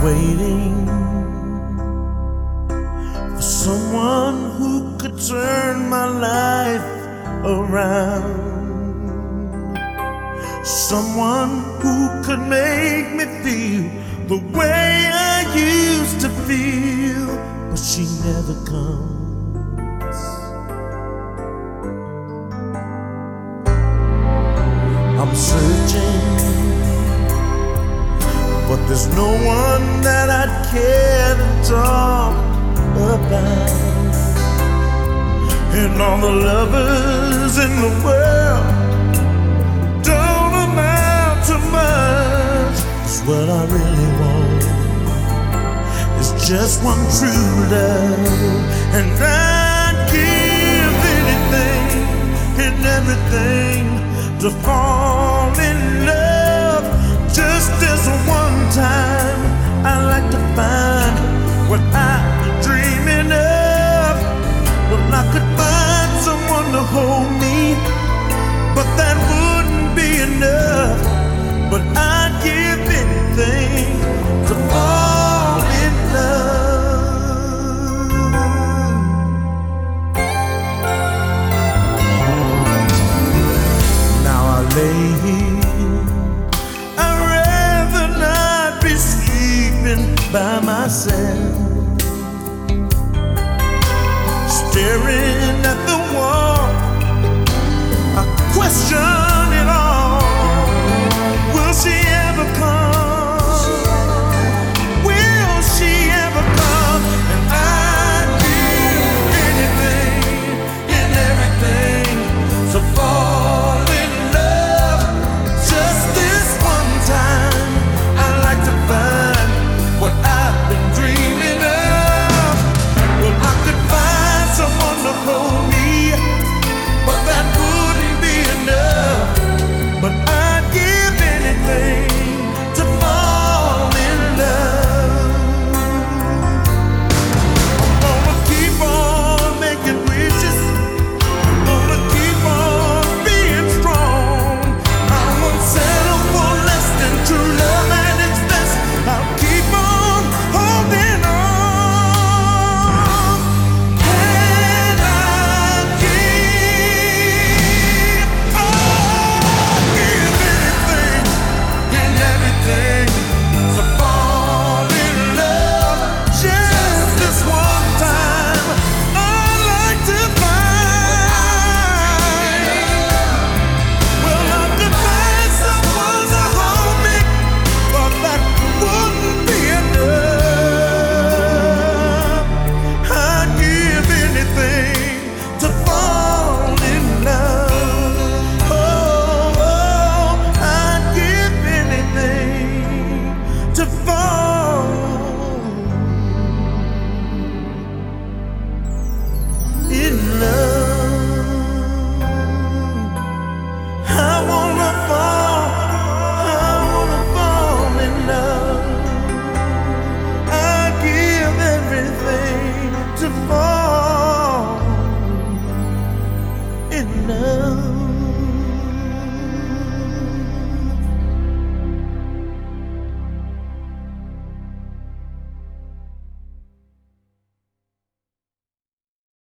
waiting for someone who could turn my life around. Someone who could make me feel the way I used to feel, but she never comes. I'm searching, but there's no one that I'd care to talk about. And all the lovers in the world don't amount to much. 'Cause what I really want is just one true love, and I'd give anything and everything to fall in love. Just this one time, I like to find what I'm dreaming of. Well, I could find someone to hold me, but that wouldn't be enough. But I'd give anything to fall in love. Now I lay here, I'd rather not be sleeping by myself, staring at the wall. I question